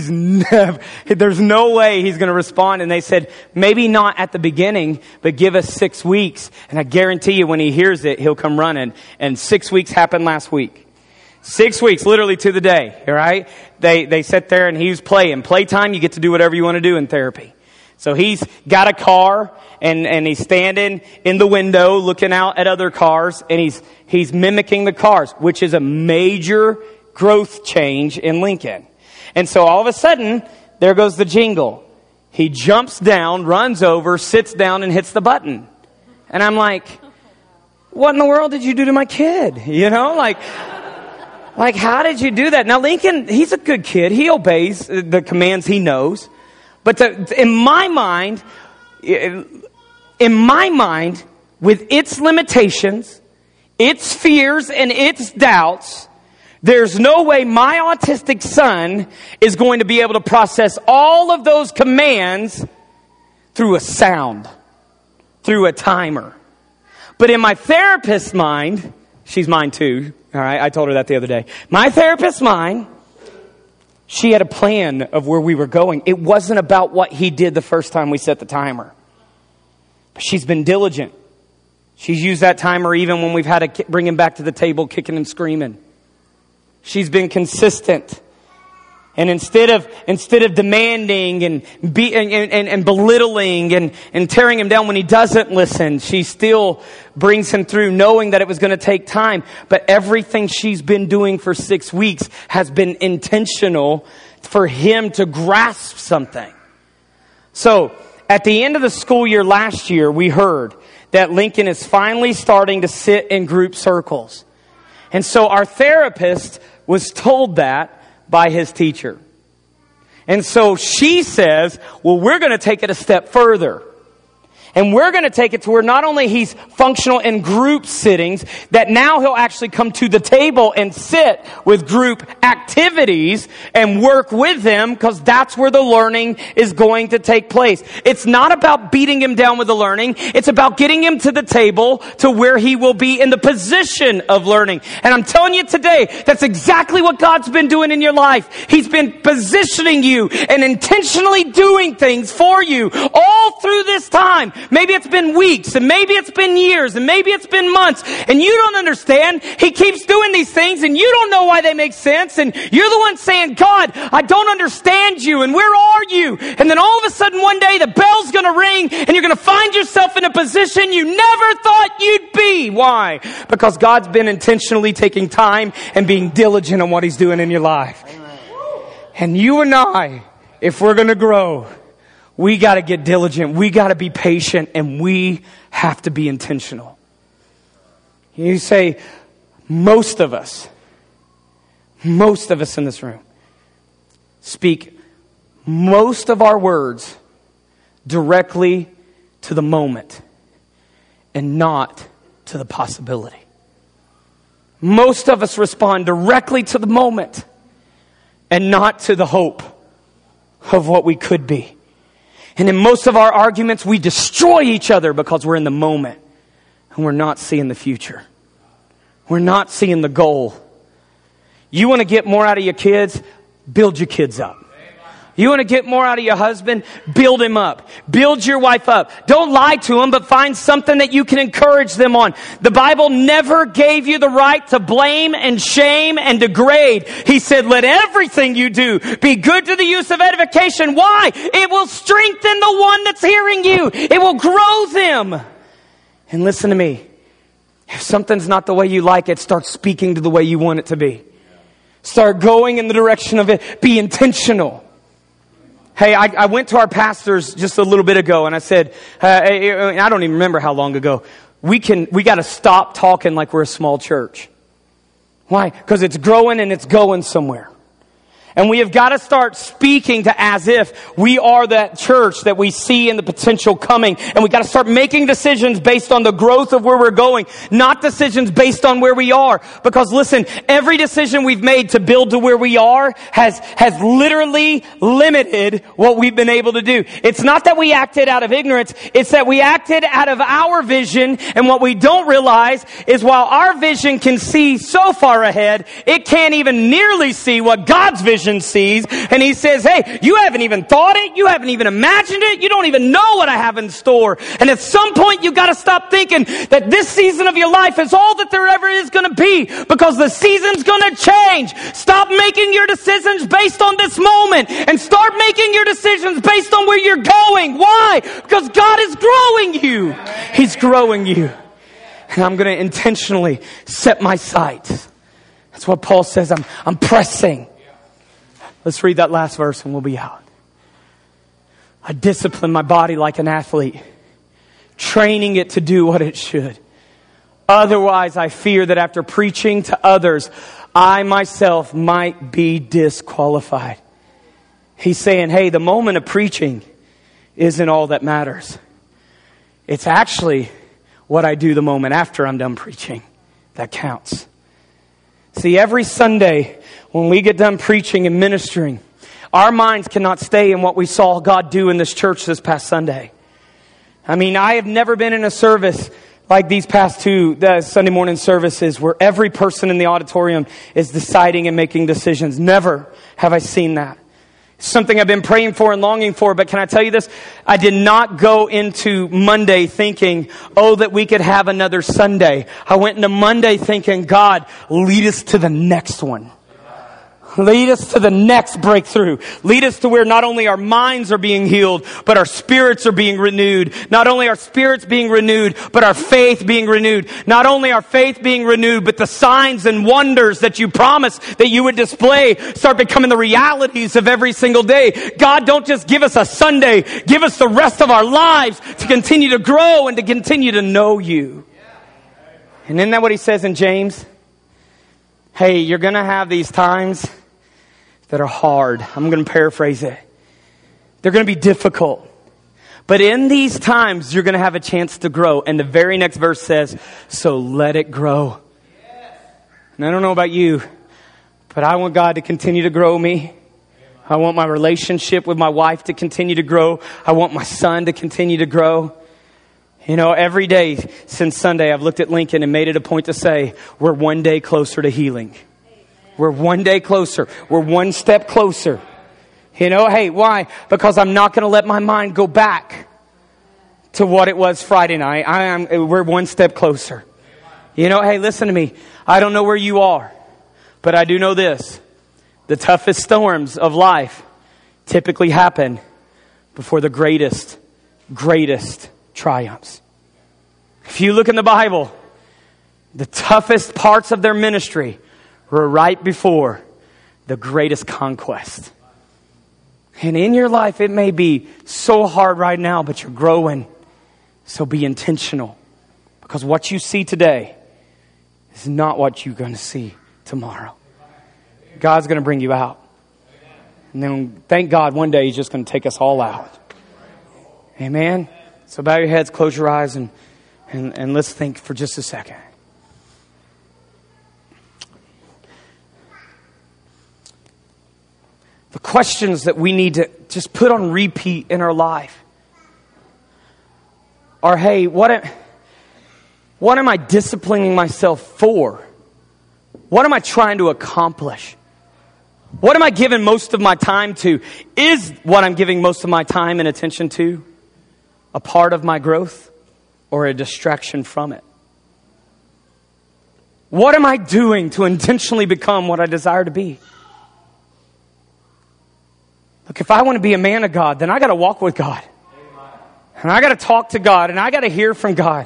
there's no way he's going to respond. And they said, maybe not at the beginning, but give us 6 weeks. And I guarantee you when he hears it, he'll come running. And 6 weeks happened last week. 6 weeks, literally to the day, all right? They sit there and he was playing. Playtime, you get to do whatever you want to do in therapy. So he's got a car and he's standing in the window looking out at other cars and he's mimicking the cars, which is a major growth change in Lincoln. And so all of a sudden, there goes the jingle. He jumps down, runs over, sits down and hits the button. And I'm like, what in the world did you do to my kid? Like, how did you do that? Now, Lincoln, he's a good kid. He obeys the commands he knows. But in my mind, with its limitations, its fears, and its doubts, there's no way my autistic son is going to be able to process all of those commands through a sound, through a timer. But in my therapist's mind, she's mine too. All right, I told her that the other day. My therapist's mind, she had a plan of where we were going. It wasn't about what he did the first time we set the timer. But she's been diligent. She's used that timer even when we've had to bring him back to the table kicking and screaming. She's been consistent. And instead of demanding and belittling and tearing him down when he doesn't listen, she still brings him through knowing that it was going to take time. But everything she's been doing for 6 weeks has been intentional for him to grasp something. So at the end of the school year last year, we heard that Lincoln is finally starting to sit in group circles. And so our therapist was told that by his teacher. And so she says, well, we're going to take it a step further. And we're going to take it to where not only he's functional in group sittings, that now he'll actually come to the table and sit with group activities and work with them, because that's where the learning is going to take place. It's not about beating him down with the learning. It's about getting him to the table to where he will be in the position of learning. And I'm telling you today, that's exactly what God's been doing in your life. He's been positioning you and intentionally doing things for you all through this time. Maybe it's been weeks, and maybe it's been years, and maybe it's been months, and you don't understand. He keeps doing these things, and you don't know why they make sense, and you're the one saying, God, I don't understand you, and where are you? And then all of a sudden one day the bell's going to ring, and you're going to find yourself in a position you never thought you'd be. Why? Because God's been intentionally taking time and being diligent on what He's doing in your life. And you and I, if we're going to grow, we got to get diligent. We got to be patient, and we have to be intentional. You say, most of us in this room speak most of our words directly to the moment and not to the possibility. Most of us respond directly to the moment and not to the hope of what we could be. And in most of our arguments, we destroy each other because we're in the moment and we're not seeing the future. We're not seeing the goal. You want to get more out of your kids? Build your kids up. You want to get more out of your husband? Build him up. Build your wife up. Don't lie to them, but find something that you can encourage them on. The Bible never gave you the right to blame and shame and degrade. He said, let everything you do be good to the use of edification. Why? It will strengthen the one that's hearing you. It will grow them. And listen to me. If something's not the way you like it, start speaking to the way you want it to be. Start going in the direction of it. Be intentional. Hey, I went to our pastors just a little bit ago, and I said, I don't even remember how long ago, we got to stop talking like we're a small church. Why? Because it's growing and it's going somewhere. And we have got to start speaking to as if we are that church that we see in the potential coming. And we got to start making decisions based on the growth of where we're going, not decisions based on where we are. Because listen, every decision we've made to build to where we are has literally limited what we've been able to do. It's not that we acted out of ignorance. It's that we acted out of our vision. And what we don't realize is while our vision can see so far ahead, it can't even nearly see what God's vision sees. And He says, hey, you haven't even thought it. You haven't even imagined it. You don't even know what I have in store. And at some point, you got to stop thinking that this season of your life is all that there ever is going to be, because the season's going to change. Stop making your decisions based on this moment and start making your decisions based on where you're going. Why? Because God is growing you. He's growing you. And I'm going to intentionally set my sights. That's what Paul says. I'm pressing. Let's read that last verse and we'll be out. I discipline my body like an athlete, training it to do what it should. Otherwise, I fear that after preaching to others, I myself might be disqualified. He's saying, hey, the moment of preaching isn't all that matters. It's actually what I do the moment after I'm done preaching that counts. See, every Sunday when we get done preaching and ministering, our minds cannot stay in what we saw God do in this church this past Sunday. I mean, I have never been in a service like these past two Sunday morning services where every person in the auditorium is deciding and making decisions. Never have I seen that. It's something I've been praying for and longing for, but can I tell you this? I did not go into Monday thinking, oh, that we could have another Sunday. I went into Monday thinking, God, lead us to the next one. Lead us to the next breakthrough. Lead us to where not only our minds are being healed, but our spirits are being renewed. Not only our spirits being renewed, but our faith being renewed. Not only our faith being renewed, but the signs and wonders that you promised that you would display start becoming the realities of every single day. God, don't just give us a Sunday. Give us the rest of our lives to continue to grow and to continue to know you. And isn't that what he says in James? Hey, you're going to have these times that are hard. I'm going to paraphrase it. They're going to be difficult. But in these times, you're going to have a chance to grow. And the very next verse says, so let it grow. And I don't know about you, but I want God to continue to grow me. I want my relationship with my wife to continue to grow. I want my son to continue to grow. You know, every day since Sunday, I've looked at Lincoln and made it a point to say, we're one day closer to healing. We're one day closer. We're one step closer. You know, hey, why? Because I'm not going to let my mind go back to what it was Friday night. We're one step closer. You know, hey, listen to me. I don't know where you are, but I do know this. The toughest storms of life typically happen before the greatest triumphs. If you look in the Bible, the toughest parts of their ministry were right before the greatest conquest. And in your life, it may be so hard right now, but you're growing. So be intentional. Because what you see today is not what you're going to see tomorrow. God's going to bring you out. And then thank God one day He's just going to take us all out. Amen? So bow your heads, close your eyes, and let's think for just a second. The questions that we need to just put on repeat in our life are, hey, what am I disciplining myself for? What am I trying to accomplish? What am I giving most of my time to? Is what I'm giving most of my time and attention to a part of my growth or a distraction from it? What am I doing to intentionally become what I desire to be? Look, if I want to be a man of God, then I got to walk with God. And I got to talk to God, and I got to hear from God.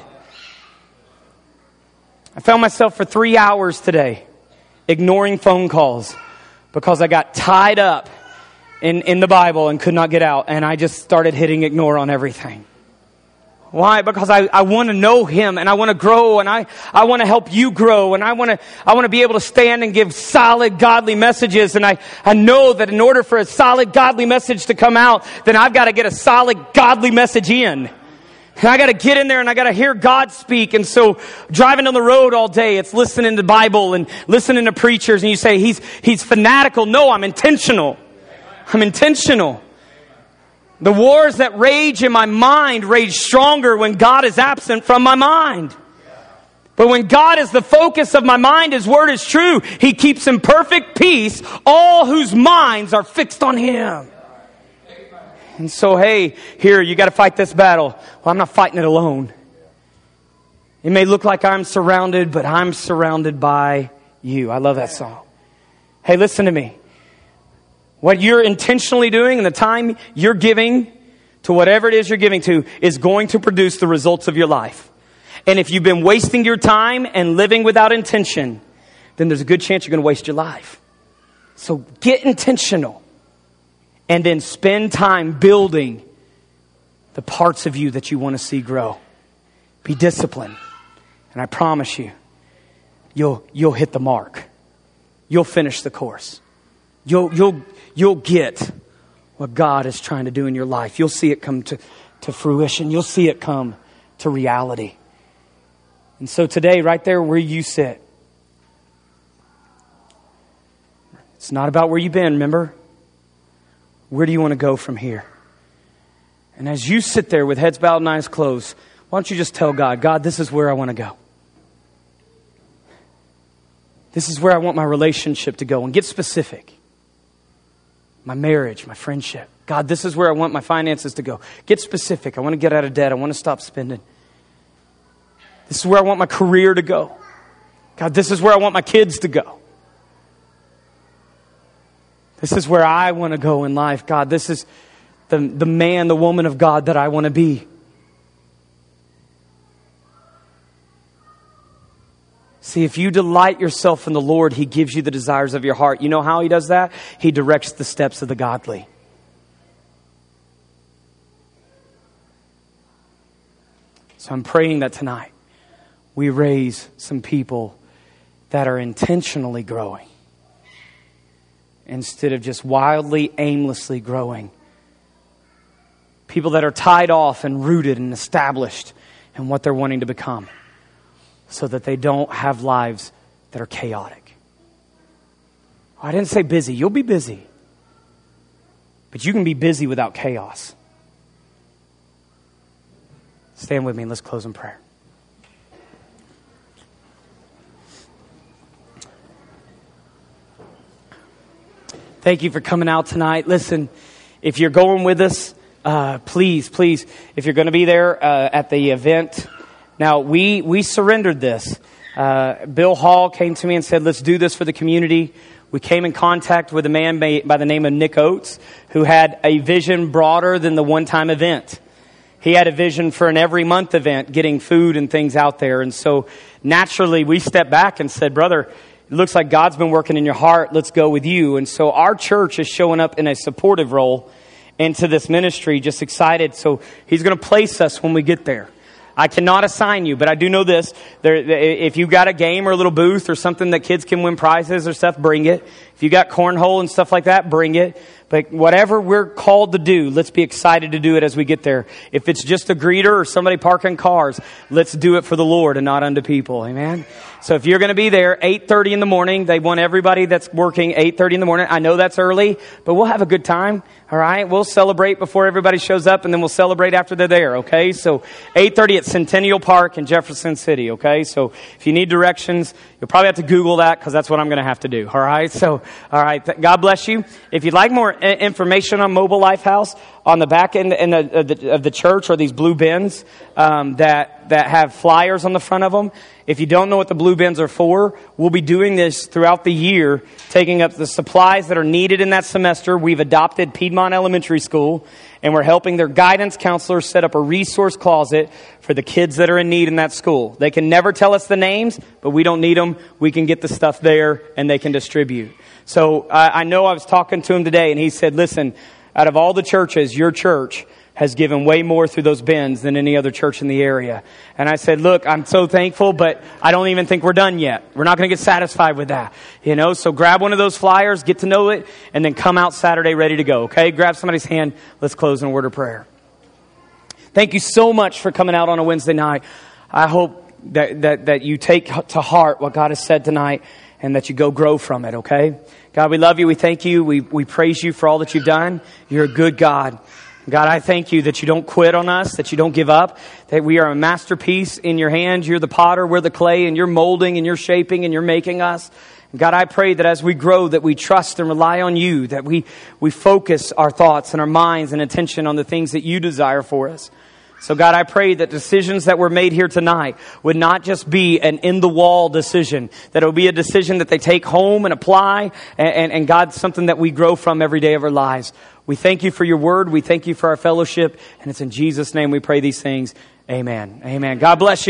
I found myself for 3 hours today ignoring phone calls because I got tied up in the Bible and could not get out. And I just started hitting ignore on everything. Why? Because I want to know Him, and I want to grow, and I want to help you grow, and I want to be able to stand and give solid godly messages. And I know that in order for a solid godly message to come out, then I've got to get a solid godly message in. And I got to get in there and I got to hear God speak. And so driving on the road all day, it's listening to the Bible and listening to preachers. And you say, he's fanatical. No, I'm intentional. I'm intentional. The wars that rage in my mind rage stronger when God is absent from my mind. But when God is the focus of my mind, His word is true. He keeps in perfect peace all whose minds are fixed on Him. And so, hey, here, you got to fight this battle. Well, I'm not fighting it alone. It may look like I'm surrounded, but I'm surrounded by you. I love that song. Hey, listen to me. What you're intentionally doing and the time you're giving to whatever it is you're giving to is going to produce the results of your life. And if you've been wasting your time and living without intention, then there's a good chance you're going to waste your life. So get intentional. And then spend time building the parts of you that you want to see grow. Be disciplined. And I promise you, you'll hit the mark. You'll finish the course. You'll get what God is trying to do in your life. You'll see it come to fruition. You'll see it come to reality. And so today, right there where you sit, it's not about where you've been, remember? Where do you want to go from here? And as you sit there with heads bowed and eyes closed, why don't you just tell God, God, this is where I want to go. This is where I want my relationship to go. And get specific. My marriage, my friendship. God, this is where I want my finances to go. Get specific. I want to get out of debt. I want to stop spending. This is where I want my career to go. God, this is where I want my kids to go. This is where I want to go in life. God, this is the man, the woman of God that I want to be. See, if you delight yourself in the Lord, He gives you the desires of your heart. You know how He does that? He directs the steps of the godly. So I'm praying that tonight we raise some people that are intentionally growing. instead of just wildly, aimlessly growing. People that are tied off and rooted and established in what they're wanting to become, so that they don't have lives that are chaotic. I didn't say busy. You'll be busy. But you can be busy without chaos. Stand with me and let's close in prayer. Thank you for coming out tonight. Listen, if you're going with us, please, if you're going to be there at the event. Now, we surrendered this. Bill Hall came to me and said, let's do this for the community. We came in contact with a man by the name of Nick Oates, who had a vision broader than the one-time event. He had a vision for an every month event, getting food and things out there. And so naturally, we stepped back and said, brother, it looks like God's been working in your heart. Let's go with you. And so our church is showing up in a supportive role into this ministry, just excited. So he's going to place us when we get there. I cannot assign you, but I do know this. If you got a game or a little booth or something that kids can win prizes or stuff, bring it. If you got cornhole and stuff like that, bring it. But whatever we're called to do, let's be excited to do it as we get there. If it's just a greeter or somebody parking cars, let's do it for the Lord and not unto people. Amen? So if you're going to be there, 8:30 in the morning, they want everybody that's working 8:30 in the morning. I know that's early, but we'll have a good time. All right? We'll celebrate before everybody shows up, and then we'll celebrate after they're there, okay? So 8:30 at Centennial Park in Jefferson City, okay? So if you need directions, you'll probably have to Google that, because that's what I'm going to have to do, all right? So, all right, God bless you. If you'd like more information on Mobile Life House, on the back end of the church are these blue bins that have flyers on the front of them. If you don't know what the blue bins are for, we'll be doing this throughout the year, taking up the supplies that are needed in that semester. We've adopted Piedmont Elementary School, and we're helping their guidance counselors set up a resource closet for the kids that are in need in that school. They can never tell us the names, but we don't need them. We can get the stuff there, and they can distribute. So I know I was talking to him today, and he said, listen, out of all the churches, your church has given way more through those bins than any other church in the area. And I said, look, I'm so thankful, but I don't even think we're done yet. We're not going to get satisfied with that. You know, so grab one of those flyers, get to know it, and then come out Saturday ready to go, okay? Grab somebody's hand. Let's close in a word of prayer. Thank you so much for coming out on a Wednesday night. I hope that you take to heart what God has said tonight, and that you go grow from it, okay? God, we love you. We thank you. We praise you for all that you've done. You're a good God. God, I thank you that you don't quit on us, that you don't give up, that we are a masterpiece in your hands. You're the potter, we're the clay, and you're molding and you're shaping and you're making us. God, I pray that as we grow, that we trust and rely on you, that we focus our thoughts and our minds and attention on the things that you desire for us. So God, I pray that decisions that were made here tonight would not just be an in-the-wall decision, that it will be a decision that they take home and apply, and God, something that we grow from every day of our lives. We thank you for your word. We thank you for our fellowship. And it's in Jesus' name we pray these things. Amen. Amen. God bless you.